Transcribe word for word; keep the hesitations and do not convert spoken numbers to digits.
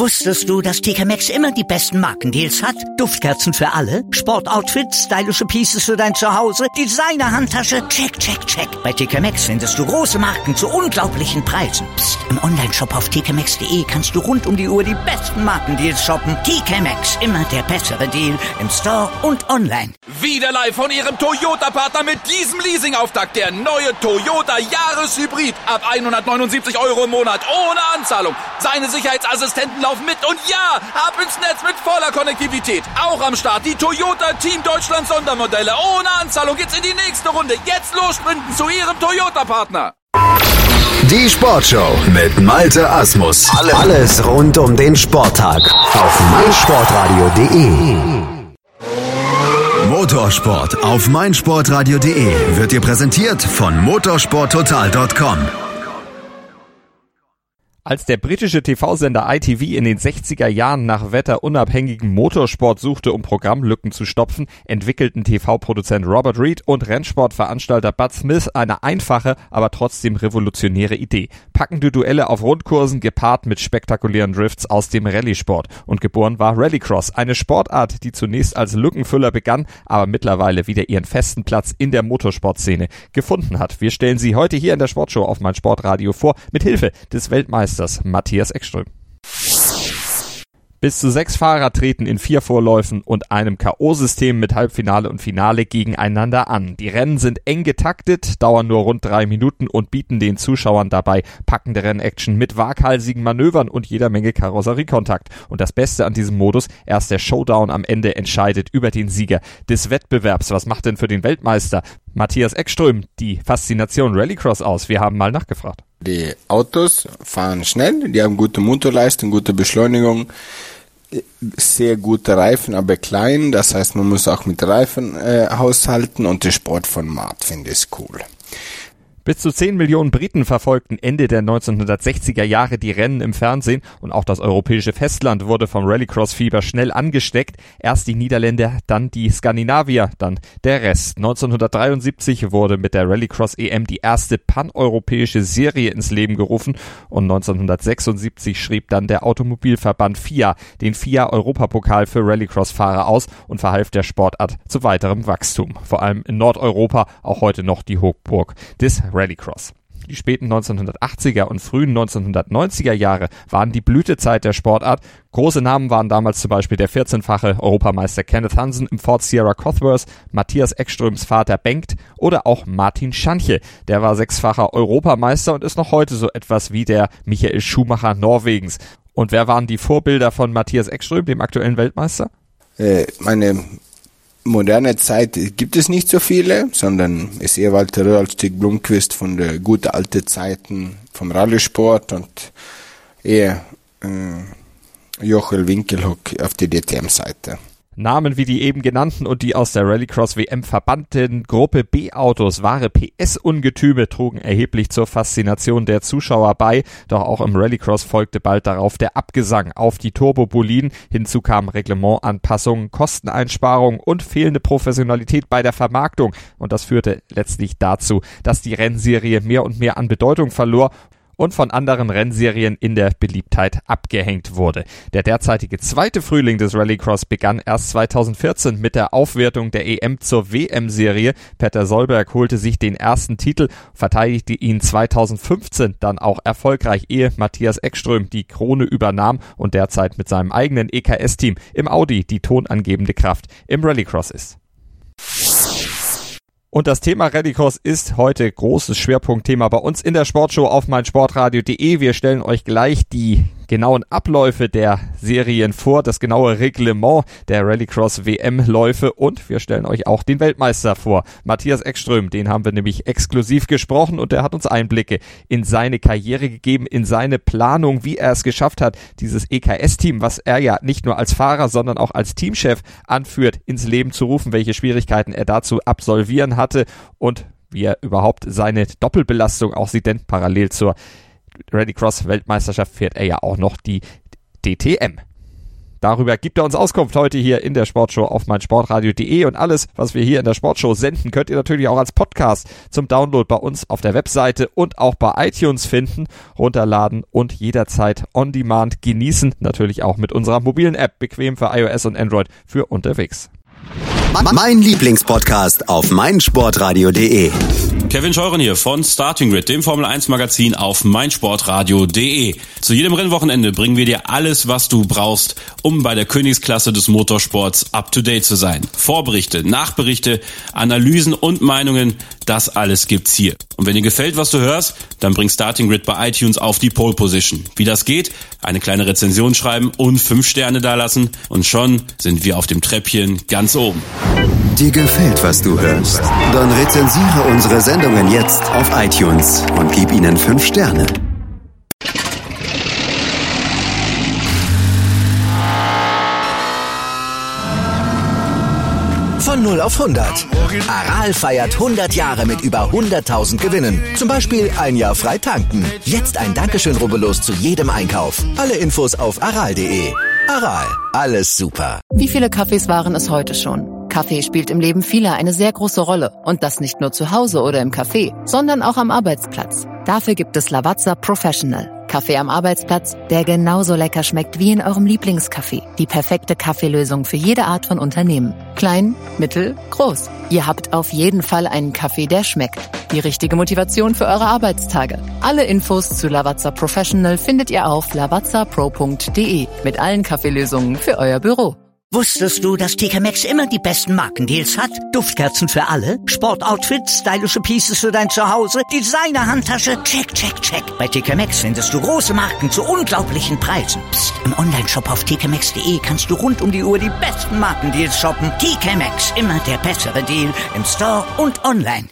Wusstest du, dass T K Maxx immer die besten Markendeals hat? Duftkerzen für alle, Sportoutfits, stylische Pieces für dein Zuhause, Designer-Handtasche, check, check, check. Bei T K Maxx findest du große Marken zu unglaublichen Preisen. Psst. Im Onlineshop auf t k maxx punkt d e kannst du rund um die Uhr die besten Markendeals shoppen. T K Maxx, immer der bessere Deal im Store und online. Wieder live von Ihrem Toyota-Partner mit diesem Leasing-Auftakt. Der neue Toyota Jahreshybrid. Ab hundertneunundsiebzig Euro im Monat ohne Anzahlung. Seine Sicherheitsassistenten laufen mit und ja, ab ins Netz mit voller Konnektivität. Auch am Start die Toyota Team Deutschland Sondermodelle. Ohne Anzahlung geht's in die nächste Runde. Jetzt los sprinten zu Ihrem Toyota-Partner. Die Sportshow mit Malte Asmus. Alles rund um den Sporttag auf meinsportradio punkt de. Motorsport auf meinsportradio punkt de wird dir präsentiert von motorsporttotal punkt com. Als der britische T V-Sender I T V in den sechziger Jahren nach wetterunabhängigem Motorsport suchte, um Programmlücken zu stopfen, entwickelten T V-Produzent Robert Reed und Rennsportveranstalter Bud Smith eine einfache, aber trotzdem revolutionäre Idee. Packende Duelle auf Rundkursen gepaart mit spektakulären Drifts aus dem Rallye-Sport. Und geboren war Rallycross, eine Sportart, die zunächst als Lückenfüller begann, aber mittlerweile wieder ihren festen Platz in der Motorsportszene gefunden hat. Wir stellen sie heute hier in der Sportshow auf meinsportradio vor, mit Hilfe des Weltmeisters Matthias Ekström. Bis zu sechs Fahrer treten in vier Vorläufen und einem K O-System mit Halbfinale und Finale gegeneinander an. Die Rennen sind eng getaktet, dauern nur rund drei Minuten und bieten den Zuschauern dabei packende Rennaction mit waghalsigen Manövern und jeder Menge Karosseriekontakt. Und das Beste an diesem Modus, erst der Showdown am Ende entscheidet über den Sieger des Wettbewerbs. Was macht denn für den Weltmeister Matthias Ekström die Faszination Rallycross aus? Wir haben mal nachgefragt. Die Autos fahren schnell, die haben gute Motorleistung, gute Beschleunigung, sehr gute Reifen, aber klein. Das heißt, man muss auch mit Reifen äh, haushalten und der Sportformat finde ich cool. Bis zu zehn Millionen Briten verfolgten Ende der neunzehnhundertsechziger Jahre die Rennen im Fernsehen und auch das europäische Festland wurde vom Rallycross-Fieber schnell angesteckt. Erst die Niederländer, dann die Skandinavier, dann der Rest. neunzehnhundertdreiundsiebzig wurde mit der Rallycross-E M die erste paneuropäische Serie ins Leben gerufen und neunzehnhundertsechsundsiebzig schrieb dann der Automobilverband F I A den F I A-Europapokal für Rallycross-Fahrer aus und verhalf der Sportart zu weiterem Wachstum. Vor allem in Nordeuropa auch heute noch die Hochburg des Rallycross. Die späten neunzehnhundertachtziger und frühen neunzehnhundertneunziger Jahre waren die Blütezeit der Sportart. Große Namen waren damals zum Beispiel der vierzehnfache Europameister Kenneth Hansen im Ford Sierra Cosworth, Matthias Ekströms Vater Bengt oder auch Martin Schanche. Der war sechsfacher Europameister und ist noch heute so etwas wie der Michael Schumacher Norwegens. Und wer waren die Vorbilder von Matthias Ekström, dem aktuellen Weltmeister? Äh, meine moderne Zeit gibt es nicht so viele, sondern ist eher Walter Röhrl, Stig Blomqvist von der guten alten Zeiten vom Rallysport und eher äh, Jochel Winkelhock auf der D T M-Seite. Namen wie die eben genannten und die aus der Rallycross-W M verbannten Gruppe B-Autos, wahre P S-Ungetüme, trugen erheblich zur Faszination der Zuschauer bei. Doch auch im Rallycross folgte bald darauf der Abgesang auf die Turboboliden. Hinzu kamen Reglementanpassungen, Kosteneinsparungen und fehlende Professionalität bei der Vermarktung. Und das führte letztlich dazu, dass die Rennserie mehr und mehr an Bedeutung verlor und von anderen Rennserien in der Beliebtheit abgehängt wurde. Der derzeitige zweite Frühling des Rallycross begann erst zweitausendvierzehn mit der Aufwertung der E M zur W M-Serie. Petter Solberg holte sich den ersten Titel, verteidigte ihn zweitausendfünfzehn dann auch erfolgreich, ehe Matthias Ekström die Krone übernahm und derzeit mit seinem eigenen E K S-Team im Audi die tonangebende Kraft im Rallycross ist. Und das Thema Rallycross ist heute großes Schwerpunktthema bei uns in der Sportshow auf meinsportradio punkt de. Wir stellen euch gleich die genauen Abläufe der Serien vor, das genaue Reglement der Rallycross-W M-Läufe und wir stellen euch auch den Weltmeister vor, Matthias Ekström. Den haben wir nämlich exklusiv gesprochen und der hat uns Einblicke in seine Karriere gegeben, in seine Planung, wie er es geschafft hat, dieses E K S-Team, was er ja nicht nur als Fahrer, sondern auch als Teamchef anführt, ins Leben zu rufen, welche Schwierigkeiten er dazu absolvieren hatte und wie er überhaupt seine Doppelbelastung auch sieht, denn parallel zur Rallycross-Weltmeisterschaft fährt er ja auch noch die D T M. Darüber gibt er uns Auskunft heute hier in der Sportshow auf meinsportradio punkt de und alles, was wir hier in der Sportshow senden, könnt ihr natürlich auch als Podcast zum Download bei uns auf der Webseite und auch bei iTunes finden, runterladen und jederzeit on demand genießen, natürlich auch mit unserer mobilen App, bequem für iOS und Android für unterwegs. Mein Lieblingspodcast auf meinsportradio punkt de. Kevin Scheuren hier von Starting Grid, dem Formel eins Magazin auf meinsportradio punkt de. Zu jedem Rennwochenende bringen wir dir alles, was du brauchst, um bei der Königsklasse des Motorsports up to date zu sein. Vorberichte, Nachberichte, Analysen und Meinungen, das alles gibt's hier. Und wenn dir gefällt, was du hörst, dann bring Starting Grid bei iTunes auf die Pole Position. Wie das geht? Eine kleine Rezension schreiben und fünf Sterne dalassen und schon sind wir auf dem Treppchen ganz oben. Dir gefällt, was du hörst? Dann rezensiere unsere Sendungen jetzt auf iTunes und gib ihnen fünf Sterne. Von null auf hundert. Aral feiert hundert Jahre mit über hunderttausend Gewinnen. Zum Beispiel ein Jahr frei tanken. Jetzt ein Dankeschön, rubbellos zu jedem Einkauf. Alle Infos auf aral punkt de. Aral, alles super. Wie viele Kaffees waren es heute schon? Kaffee spielt im Leben vieler eine sehr große Rolle. Und das nicht nur zu Hause oder im Café, sondern auch am Arbeitsplatz. Dafür gibt es Lavazza Professional. Kaffee am Arbeitsplatz, der genauso lecker schmeckt wie in eurem Lieblingscafé. Die perfekte Kaffeelösung für jede Art von Unternehmen. Klein, mittel, groß. Ihr habt auf jeden Fall einen Kaffee, der schmeckt. Die richtige Motivation für eure Arbeitstage. Alle Infos zu Lavazza Professional findet ihr auf lavazza pro punkt de mit allen Kaffeelösungen für euer Büro. Wusstest du, dass T K Maxx immer die besten Markendeals hat? Duftkerzen für alle, Sportoutfits, stylische Pieces für dein Zuhause, Designer-Handtasche, check, check, check. Bei T K Maxx findest du große Marken zu unglaublichen Preisen. Psst. Im Onlineshop auf t k maxx punkt de kannst du rund um die Uhr die besten Markendeals shoppen. T K Maxx, immer der bessere Deal im Store und online.